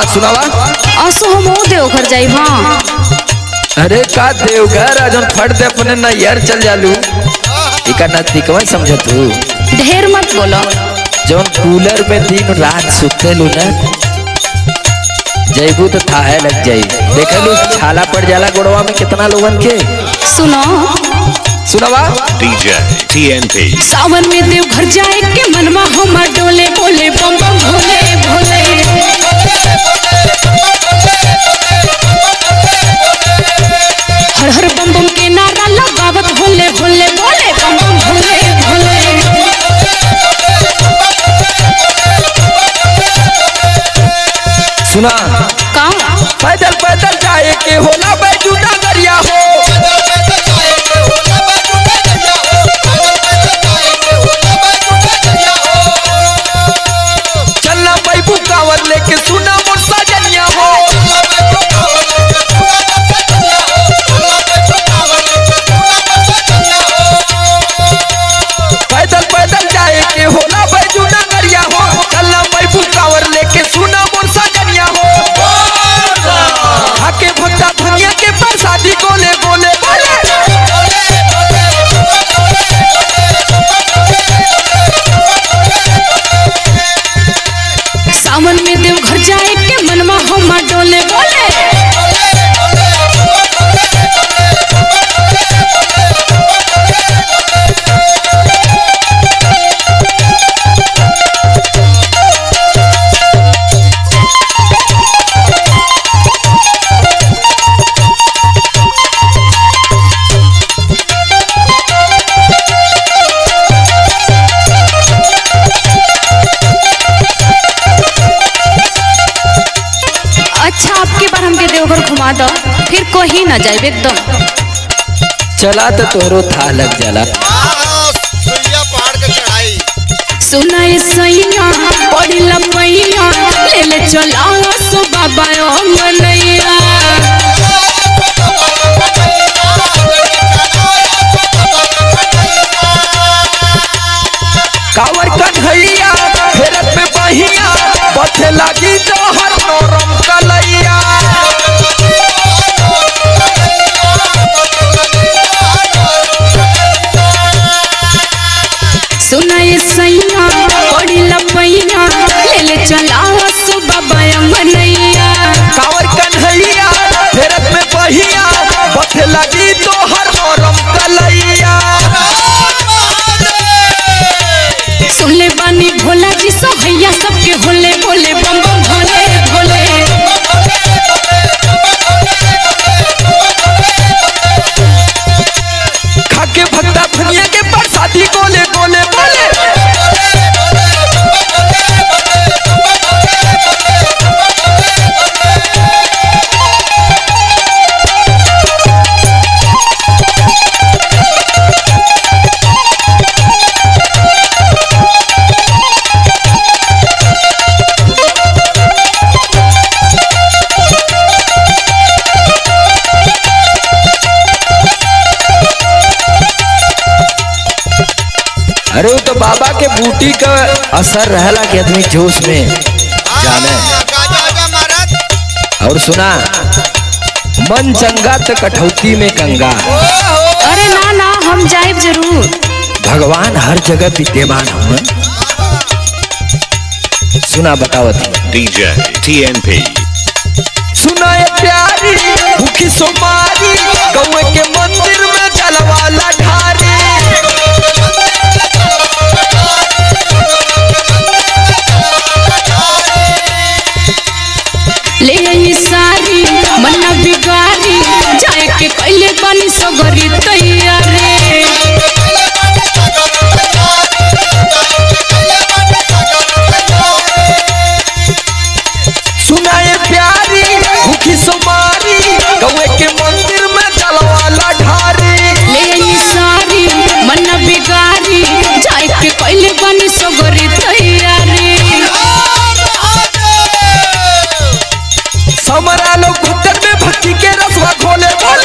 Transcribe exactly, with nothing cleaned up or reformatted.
सुनावा। असो हम देवघर जाई। हाँ अरे का देवघर अजन फट दे अपने न यार चल जालू इका न तिकवा समझ तू। ढेर मत बोलो। जौन कूलर में दिन रात सुते लू ना जैबू तो थाहे लग जाई। देखे लू छाला पड़ जाला गोड़वा में कितना लोगन के। सुनो सुनावा। DJ TNP. सावन में देवघर जाए के मनवा हमर डोले बोले बम बम भोले भोले। हर हर बम बम के नारा लगावत होले होले बोले बम बम भोले भोले। सुना का पैदल पैदल जाए के होला बैजू नगरिया हो। चलना बैबू कांवर लेके सुना मोर सजनिया हो। पैदल पैदल जाए के होला बैजू नगरिया हो। चलना बैबू कांवर लेके सुना मोर सजनिया हो। आके भक्ता धनिया के प्रसादी गोले गोले बोले। सावन में देवघर जाए के मनवा हमर डोले बोले। अच्छा आपकी बार हमके देवघर घुमा दो फिर कहीं ना जाए एकदम। चला तो तोरो था लग जाला। पहाड़ के चढ़ाई सुना ये सैया बड़ी लमैया ले ले चला सो बाबा ओ मनैया। कावर कन्हैया फेरत में बहिया बथे लगी जहर नरम कलैया। सुना ये सैया बड़ी लमैया ले ले चला सो बाबा ओ मनैया। कावर कन्हैया फेरत में बहिया बथे लगी जहर नरम कलैया। सुन ले बानी भोला जी सो भैया सबके होले बोले बम बम भोले भोले। खाके भक्ता धनिया के प्रसादी गोले गोले बोले। अरे वो तो बाबा के बूटी का असर रहला के आदमी जोश में जाने। और सुना मन चंगा तो कठौती में गंगा। अरे ना ना हम जाए जरूर। भगवान हर जगह विद्यमान हुआ। सुना बतावत डीजे टीएनपी। सुना ये प्यारी भूखी सोमारी गौए के मंदिर में जलवाला ढारी। ले आई सारी मन्ना बिगारी जाए के पहले बनी सगरी तैयारी। सुना ये प्यारी भूखी सोमारी गौए के मंदिर में जलवाला ढारी। ले आई सारी मन्ना बिगारी जाए के पहले बनी सगरी तैयारी। समरा लोग भक्तन में भक्ति के रसवा खोले बोले।